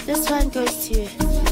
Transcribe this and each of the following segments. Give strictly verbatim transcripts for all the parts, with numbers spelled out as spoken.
This one goes to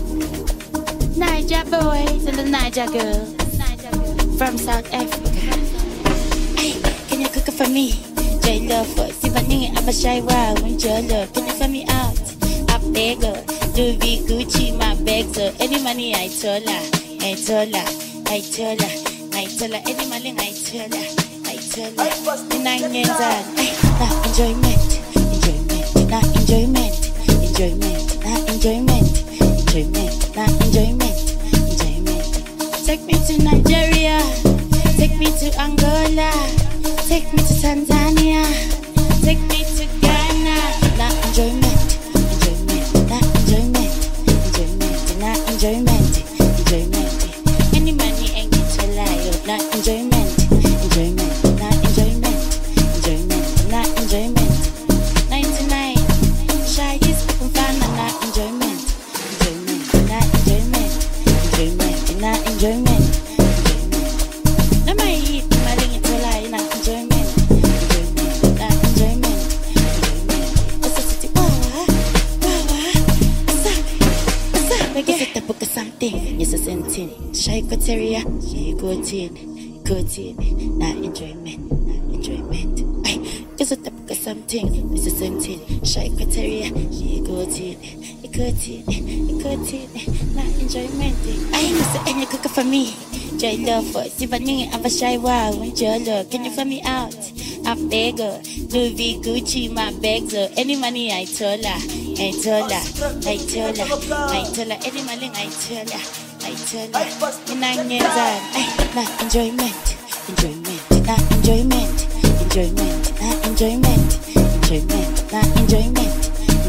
Niger boys and the Niger girls from South Africa. Hey, can you cook it for me? J Love for Sivani, I'm a shy wow. When you love, can you find me out? Up there, go. Louis Gucci, my bags. So any money I told her, I told her, I told her, I told her. Any money I told her, I told her. The nine years old, now enjoyment, enjoyment, now enjoyment. Enjoyment, not enjoyment, enjoyment, not enjoyment, enjoyment. Take me to Nigeria, take me to Angola, take me to Tanzania, take me to Ghana. Not enjoyment, enjoyment, not enjoyment, enjoyment, not enjoyment, enjoyment. Any money ain't get to lie, not enjoyment, enjoyment, not enjoyment, enjoyment, not enjoyment. ninety-nine, shy is not enjoyment, enjoyment, not enjoyment, enjoyment, not enjoyment, enjoyment. No my eat, my ring it all I not enjoyment, enjoyment, not enjoyment, enjoyment. What's the city? Wow, wow, what's up? What's up? Again, it's a book of something. Yes, a sentence. Shy criteria, yeah, go in, go in, not enjoyment, not enjoyment. It's a book of something. It's a sentence. Shy criteria, yeah, go in. Cut it, cut it, not enjoyment. I ain't miss any cooker for me. J Love for Sivani, I'm a shy wow. When you look, can you find me out? Up there, go. Louis Gucci, my bags. So any money I told her, I told her, I told her, I told her. Any money I told her, I told her. In nine years old, I not enjoyment, enjoyment, not enjoyment, enjoyment, not enjoyment, enjoyment, not enjoyment.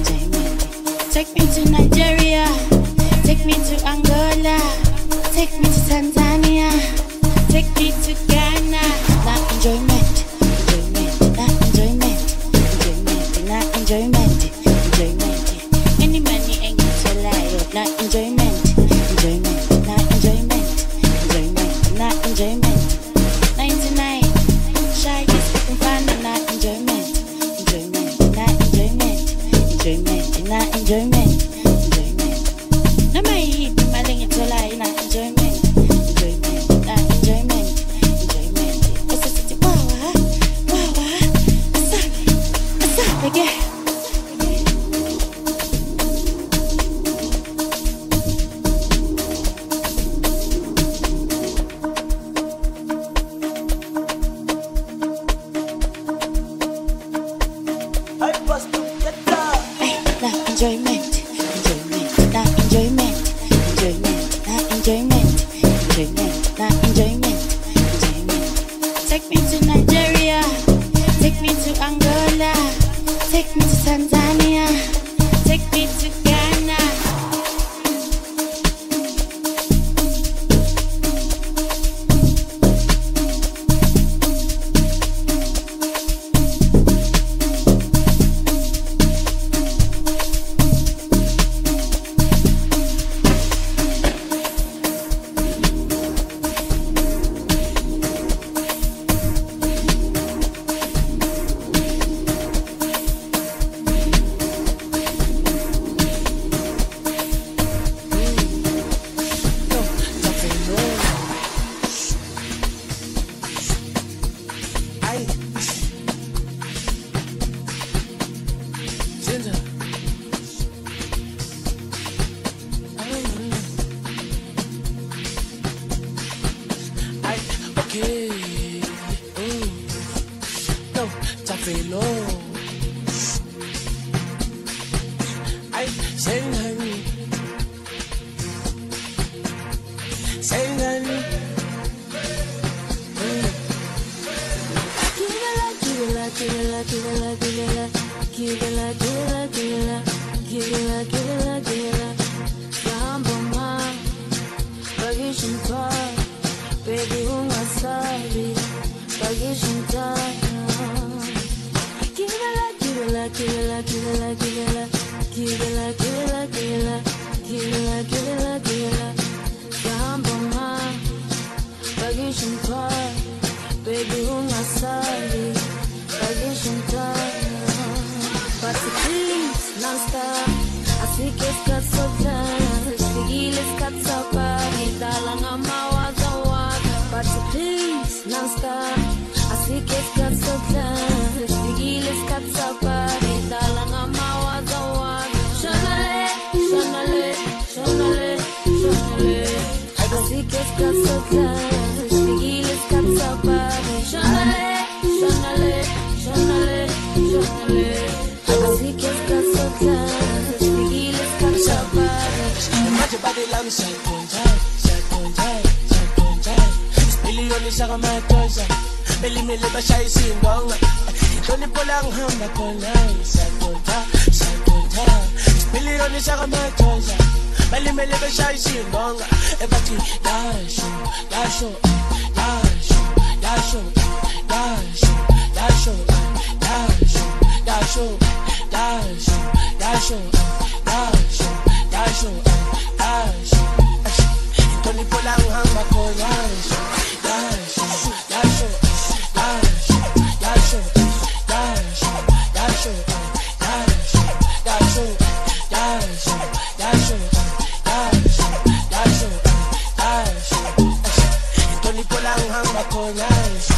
Take me to Nigeria, take me to Angola, take me to Tanzania, take me to Ghana. Not enjoyment, enjoyment, not enjoyment, enjoyment, not enjoyment, enjoyment. Any money ain't get to lie, not enjoyment, enjoyment, not enjoyment, enjoyment, not enjoyment. ninety-nine, shy is fucking fun, not enjoyment, enjoyment, not enjoyment, enjoyment, not enjoyment. isikhathi sifikile isikhathi sababi shonale shonale shonale shonale asikho isikhathi sifikile isikhathi sababi manje bade lami sakonja sakonja sakonja isipiliyoni shaka matoza belimele bashaya isindonga inhlonipho la ngihamba khona sakonja sakonja isipiliyoni shaka matoza belimele bashaya isindonga ebathi yasho yasho yasho yasho yasho yasho yasho yasho yasho yasho yasho yasho yasho inhlonipho la ngihamba khona yasho yasho yasho yasho yasho yasho yasho yasho yasho yasho yasho yasho inhlonipho la ngihamba khona yasho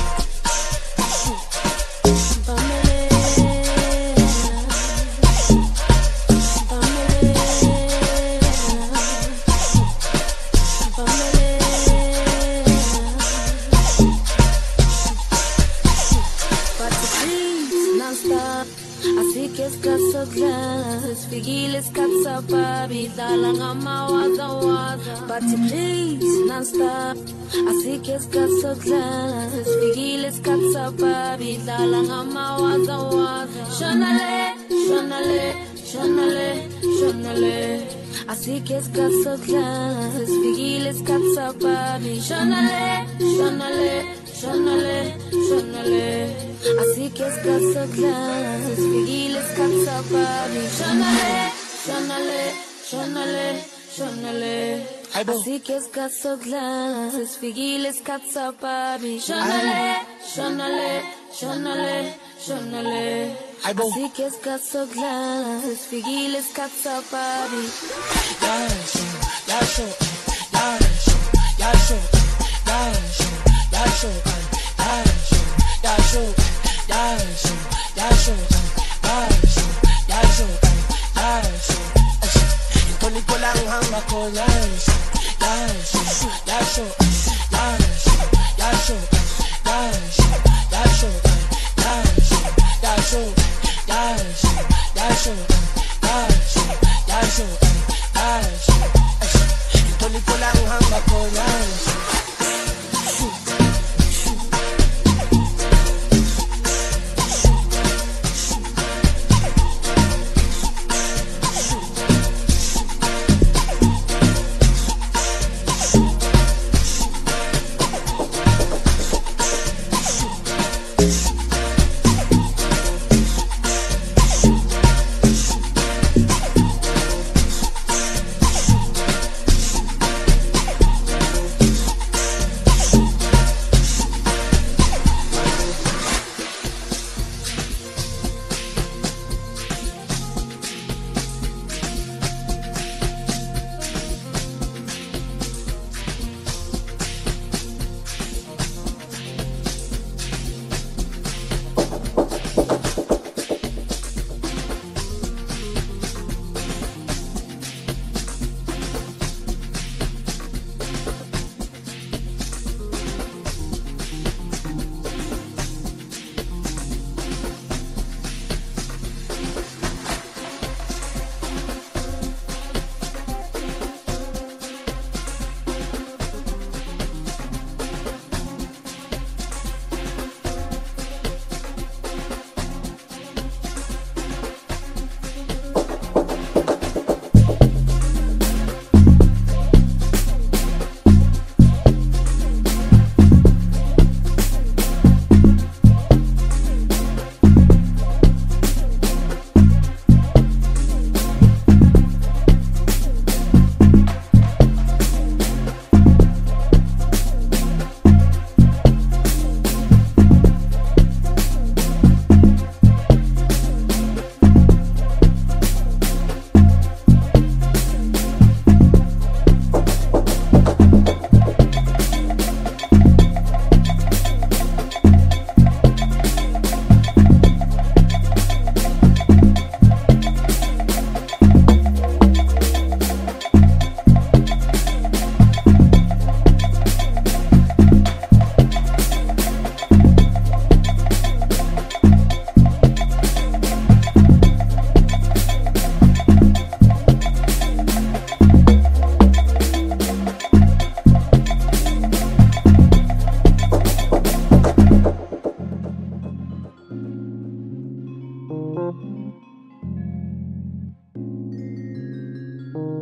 Fikile isikhathi sababi dlala ngamawaza waza but please non-stop asikho isikhathi sokudlala sifikile isikhathi sababi dlala ngamawaza waza shonale shonale shonale shonale asikho isikhathi sokudlala sifikile isikhathi sababi shonale shonale shonale shonale asikho isikhathi sokudlala sifikile isikhathi sababi shonale shonale shonale shonale asikho isikhathi sokudlala sifikile isikhathi sababi shonale shonale shonale shonale asikho isikhathi sokudlala sifikile isikhathi sababi yasho yasho yasho yasho yasho yasho yasho yasho yasho yasho yasho yasho inhlonipho la ngihamba khona yasho yasho yasho yasho yasho yasho yasho yasho yasho yasho yasho yasho yasho inhlonipho la ngihamba khona yasho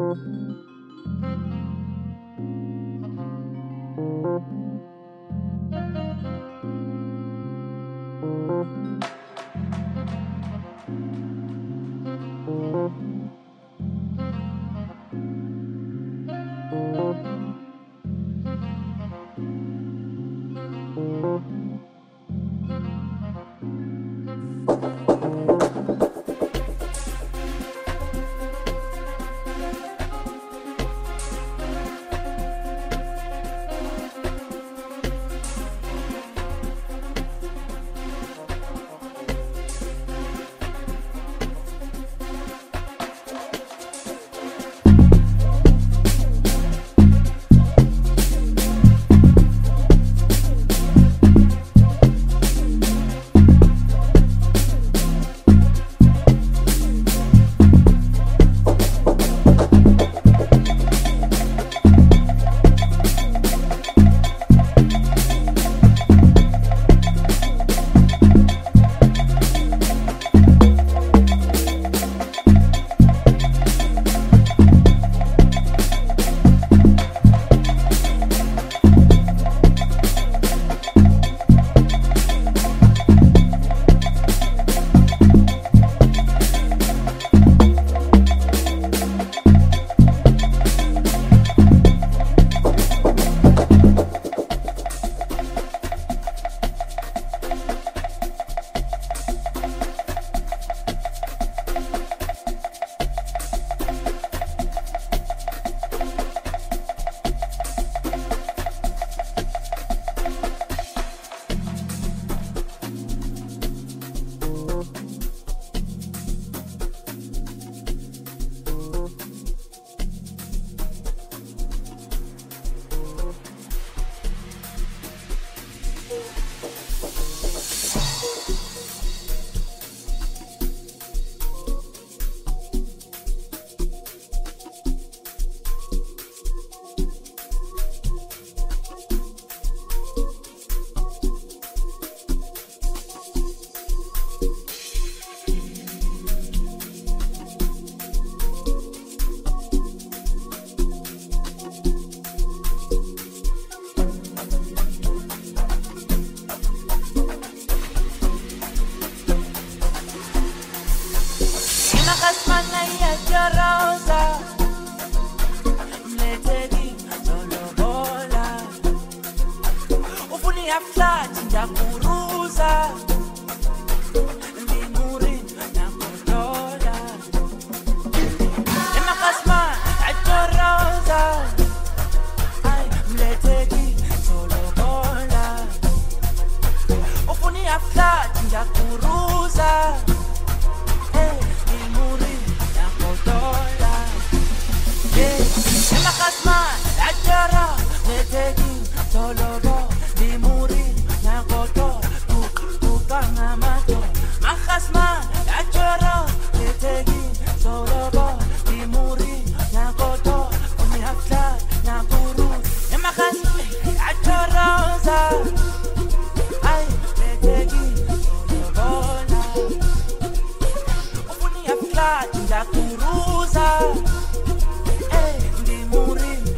Ndakuruza, eh, ndimuri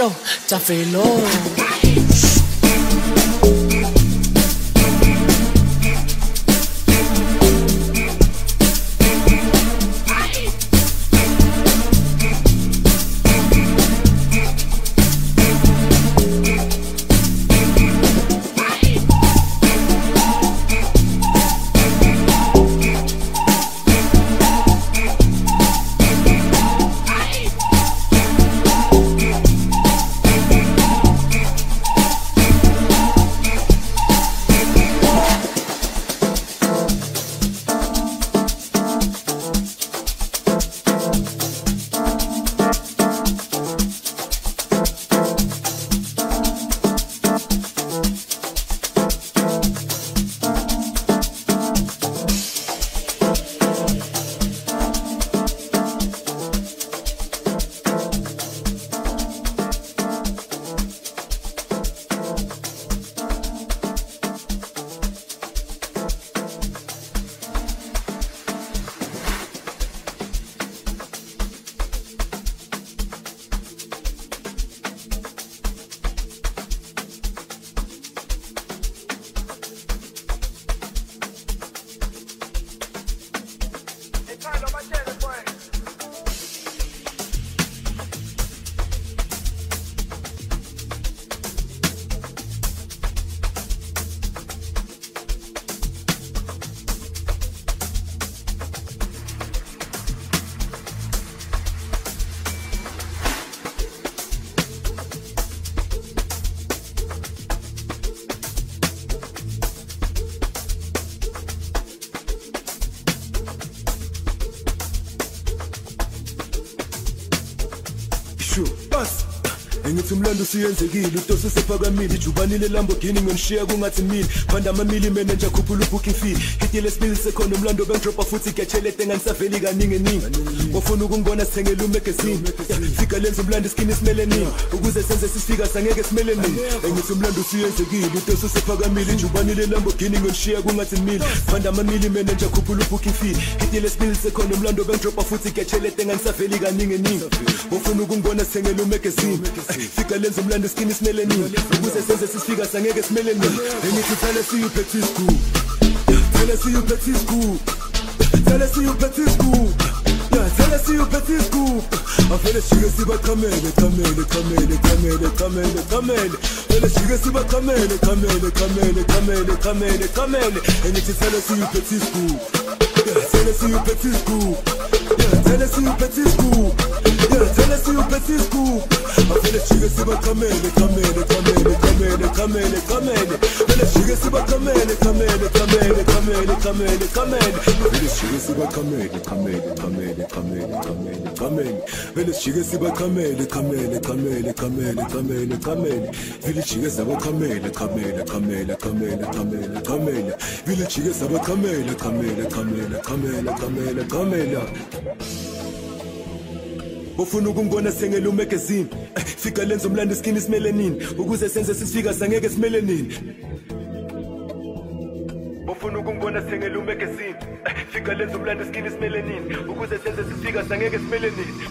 to tafelo. Ngithi umlando usuyenzekile utosi sephakamile ijubanile Lamborghini ngishiya kungathi mili phanda amamili mina nje akhuphula booking fee hitile lesibili sekhona umlando bengidropa futhi ngiyachelete nganisaveli kaningi ningi ngofuna ukungibona sithengele umagazine fika lenza umlando skin isimele nini ukuze senze sifika sangeke simele nini ngithi umlando usuyenzekile utosi sephakamile ijubanile Lamborghini ngishiya kungathi mili phanda amamili mina nje akhuphula booking fee hitile lesibili sekhona umlando bengidropa futhi ngiyachelete nganisaveli kaningi ningi ngofuna ukungibona sithengele umagazine fika lenza umlando skin isimele nini ukuze senze sifika sangeke simele nini ngithi tell see you petit school tell see you petit school tell see you petit school yeah tell see you petit school afele shike siba kamele kamele kamele kamele kamele kamele afele shike siba kamele kamele kamele kamele kamele kamele ngithi tell see you petit school yeah tell see you petit school yeah tell see you petit school yeah tell see you petit school afele shike siba kamele kamele kamele kamele kamele kamele afele shike siba kamele kamele kamele kamele kamele kamele afele shike siba kamele kamele kamele kamele kamele kamele afele shike siba kamele kamele kamele kamele kamele kamele afele shike siba kamele kamele kamele kamele kamele kamele afele shike siba kamele kamele kamele kamele kamele kamele Ufuna ukungibona sengele umagazine fika lenza umlando skin isimele nini ukuze senze sifika sangeke simele nini Ufuna ukungibona sengele umagazine fika lenza umlando skin isimele nini ukuze senze sifika sangeke simele nini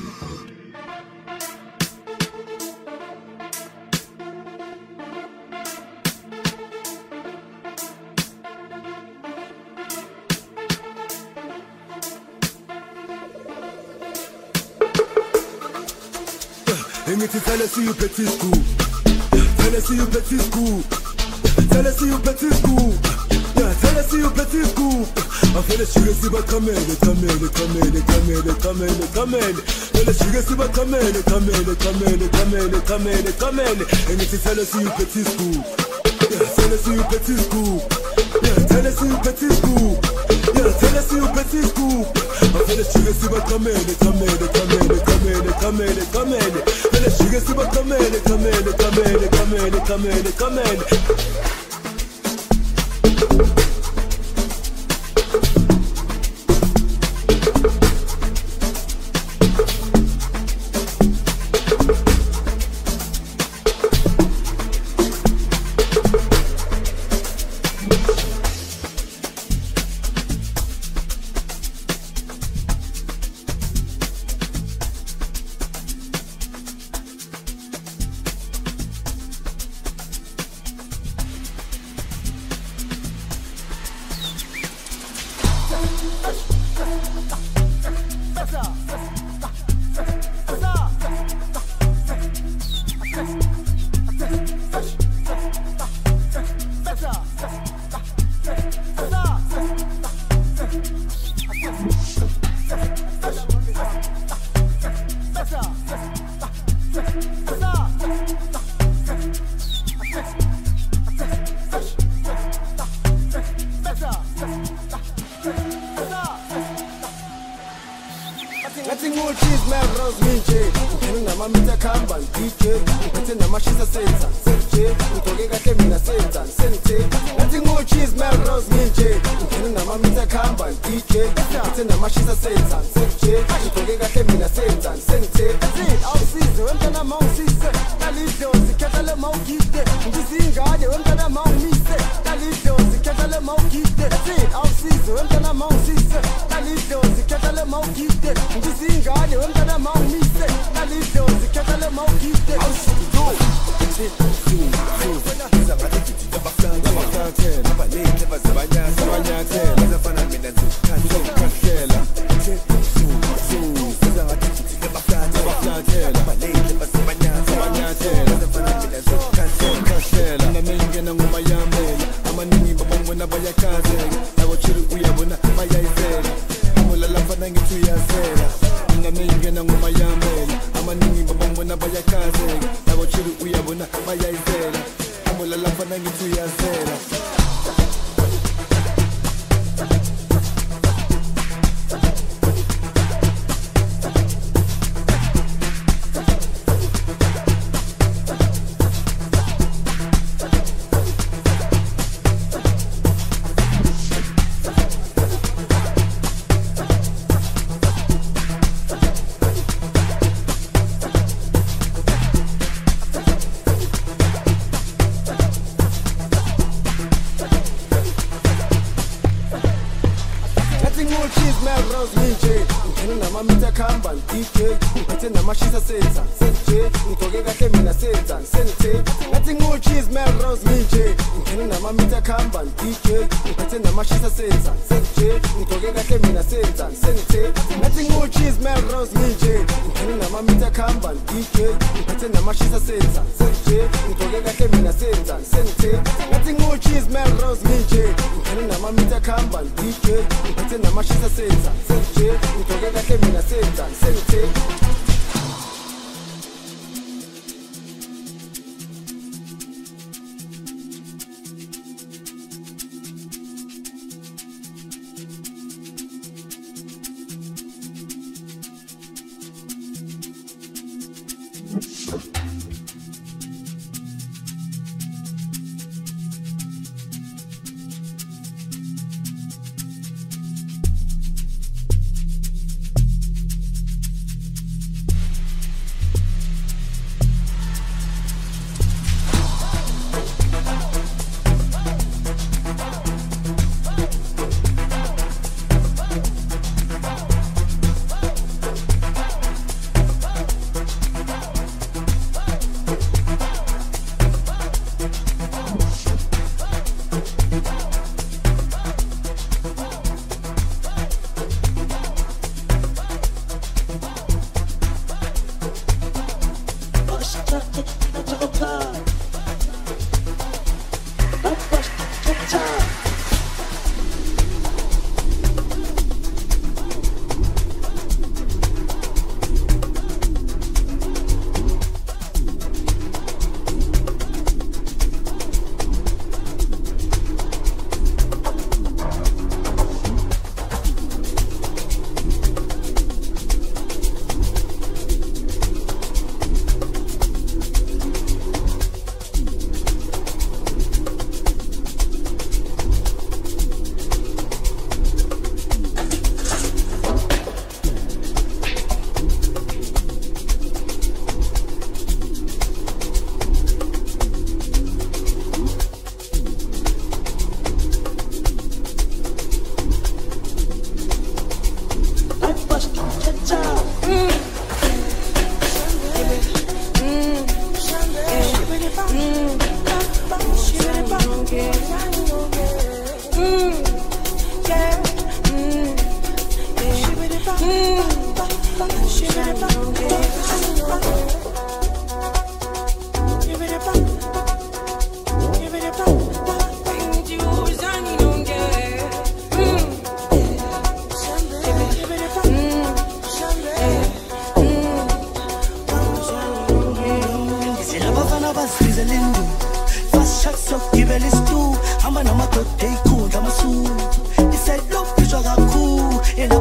Ngithi tell see you petit school tell see you petit school tell see you petit school yeah tell see you petit school afele shike siba kamele kamele kamele kamele kamele kamele afele shike siba kamele kamele kamele kamele kamele kamele ngithi tell see you petit school yeah tell see you petit school yeah tell see you petit school yeah tell see you petit school afele shike siba kamele kamele kamele kamele kamele kamele afele shike siba kamele kamele kamele kamele kamele kamele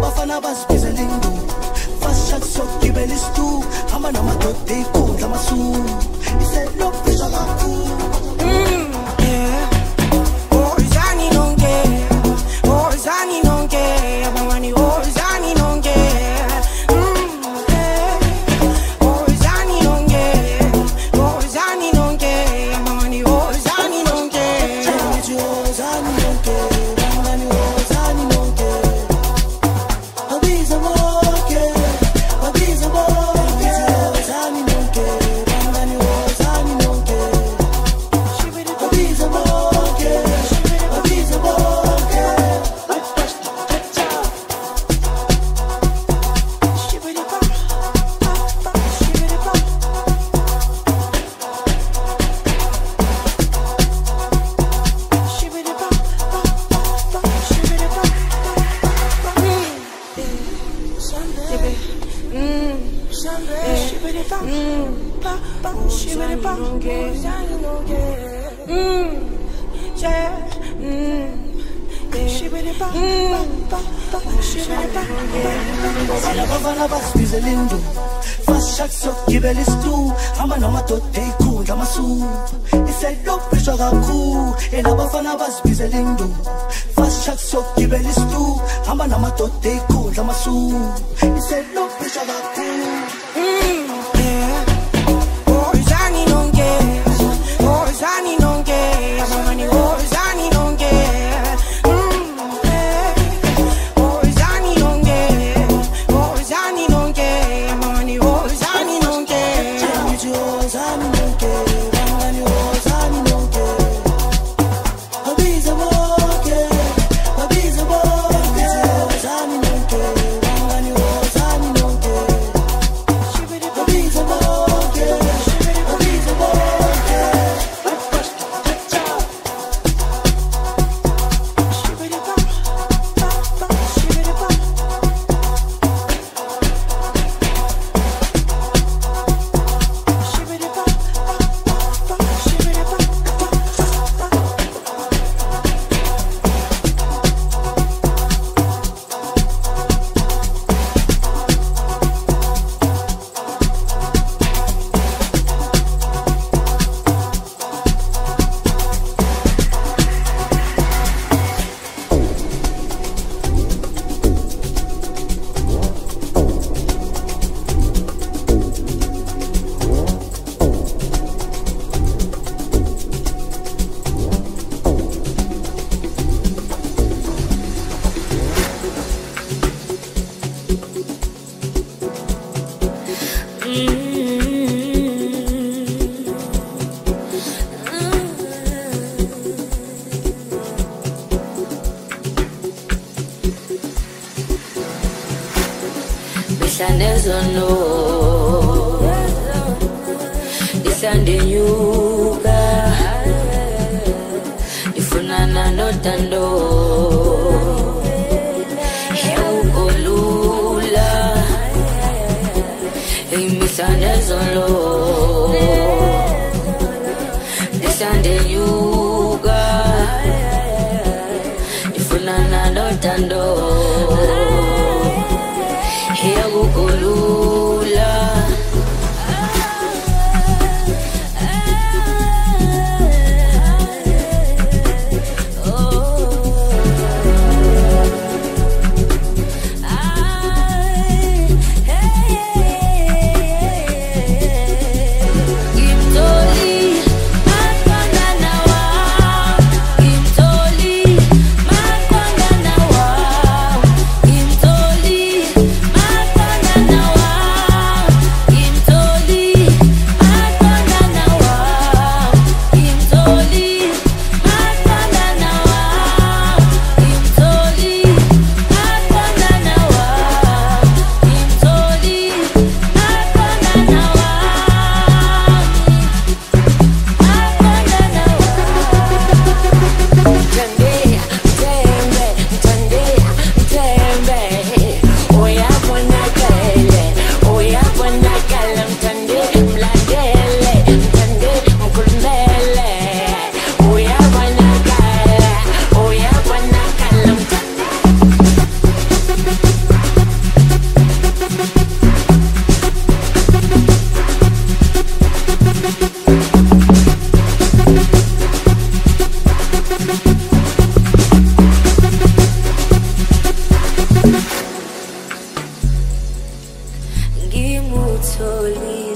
Enabafana basibizela indu Fast shot sokugibela isitu Hamba namadoda ikundla amasu Iselokubizwa kakhulu Hey, slowly.